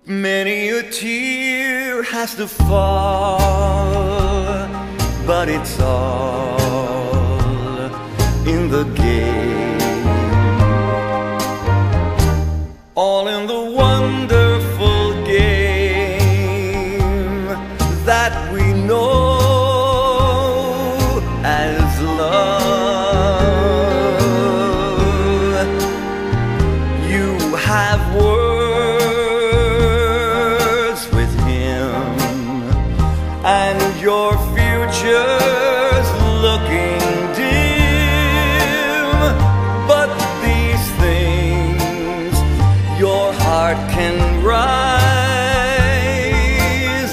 Many a tear has to fall, but it's all in the game, all in the wonderful game that we know as love. You have words with him, and your future's looking dim, but these things your heart can rise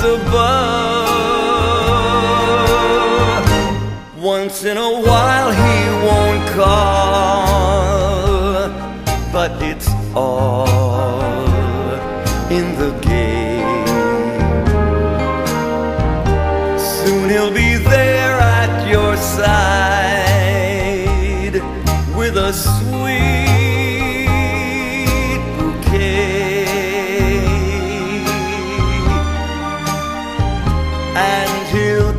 above. Once in a while he won't call, but it's all in the game. Soon he'll be there at your side with a sweet bouquet, and he'll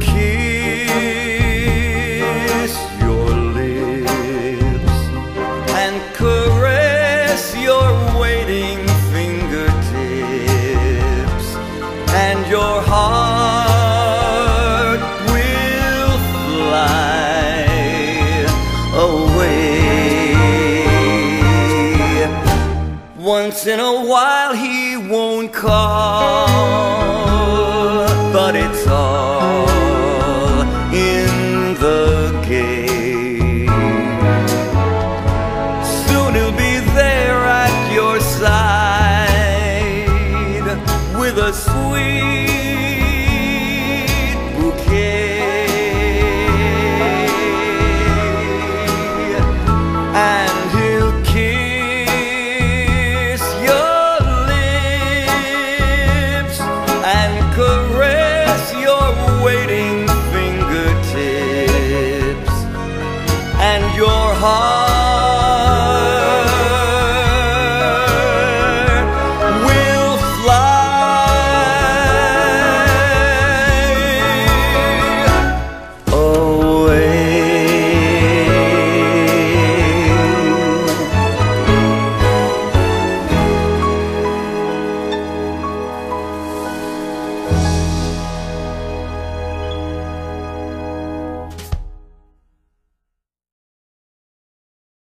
kiss your lips and caress your waiting fingertips, and your heart will fly away. Once in a while he won't call, but it's all in the game. Soon he'll be there at your side with a sweet